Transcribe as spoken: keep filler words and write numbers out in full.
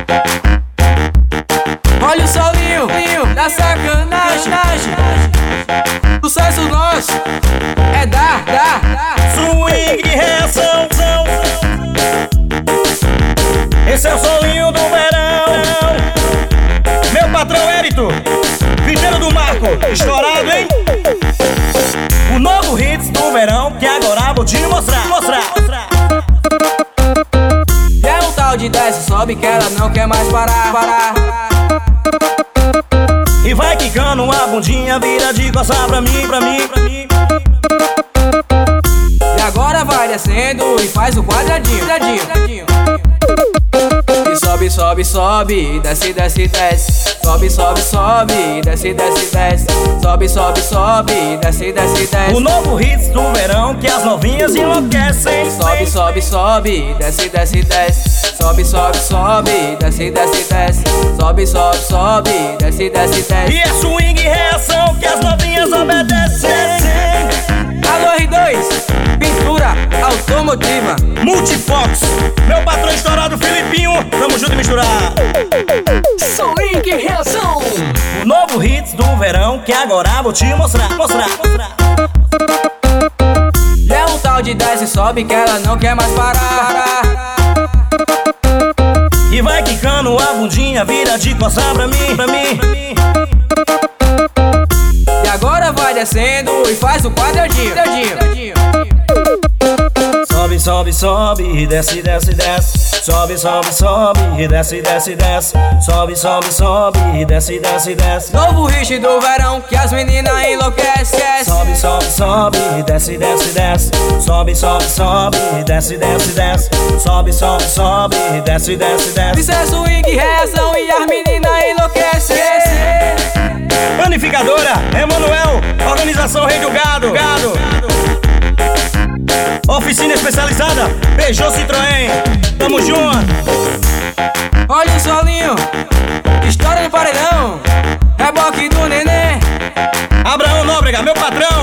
Olha o solinho da sacanagem. Sucesso nosso é dar, dar, dar. Swing e reação. Esse é o solinho do verão. Meu patrão Érito, Viteiro do Marco, estourado, hein? O novo hits do verão que agora vou te mostrar, mostrar, mostrar. É um tal de desce, sobe que ela não quer mais parar, parar. E vai quicando a bundinha, vira de costas pra mim, pra mim, pra mim. E agora vai descendo e faz o quadradinho, quadradinho. E sobe, sobe, sobe, desce, desce, desce. Sobe, sobe, sobe, desce, desce, desce. Sobe, sobe, sobe, desce, desce, desce. O novo hits do verão que as novinhas enlouquecem. Sobe, sobe, sobe, desce, desce, desce. Sobe, sobe, sobe, desce, desce, desce. Sobe, sobe, sobe, desce, desce, desce. E é swing e reação que as novinhas obedecem. Alô R dois, pintura automotiva. Multifox, meu patrão estourado Filipinho, tamo junto e misturar. Swing e reação. O novo hits do verão que agora vou te mostrar, mostrar, mostrar. E é um tal de desce, sobe que ela não quer mais parar. E vai quicando a bundinha, vira de costas pra mim, pra mim. E agora vai descendo e faz o quadradinho, quadradinho. Sobe, sobe, sobe, desce, desce, desce. Sobe, sobe, sobe, desce, desce, desce. Sobe, sobe, sobe, desce, desce, desce. Novo hit do verão que as meninas enlouquecem. Sobe, sobe, sobe, desce, desce, desce. Sobe, sobe, sobe, desce, desce, desce. Sobe, sobe, sobe, desce, desce, desce. Isso é swing, reação e as meninas enlouquecem. Panificadora, Emanuel, organização Rei do Gado, Gado. Oficina especializada, Peugeot Citroën, tamo junto. Olha o solinho, estoura no paredão. Reboque do neném. Abraão Nóbrega, meu patrão.